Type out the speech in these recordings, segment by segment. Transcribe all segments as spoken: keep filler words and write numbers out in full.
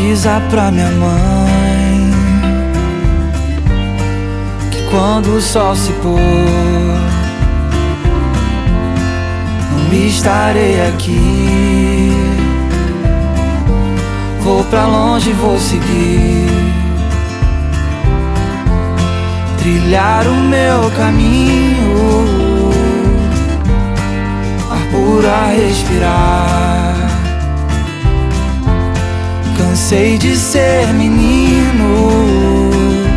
Avisa pra minha mãe que quando o sol se pôr não estarei aqui. Vou pra longe, vou seguir, trilhar o meu caminho, ar puro a respirar. Cansei de ser menino,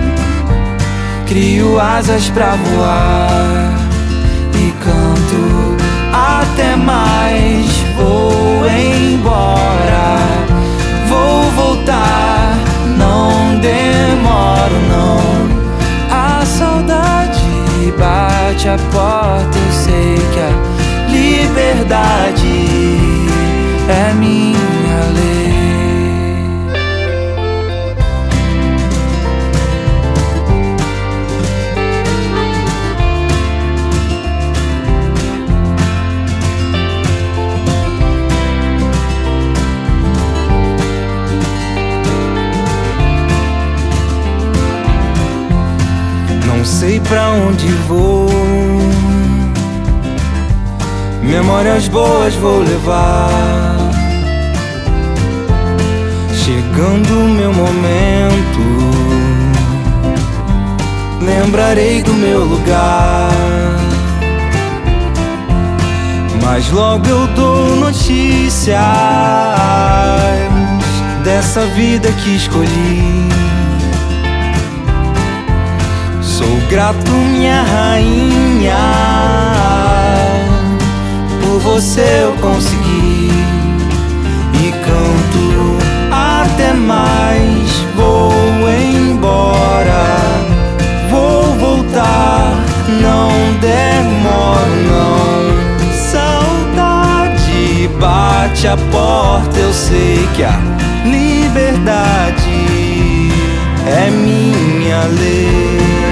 crio asas pra voar e canto até mais. Vou embora, vou voltar, não demoro não. A saudade bate a porta, eu sei que a liberdade é minha lei. Não sei pra onde vou, memórias boas vou levar. Chegando o meu momento, lembrarei do meu lugar. Mas logo eu dou notícias dessa vida que escolhi. Sou grato, minha rainha, por você eu consegui. E canto até mais, vou embora, vou voltar, não demoro não. Saudade bate a porta, eu sei que a liberdade é minha lei.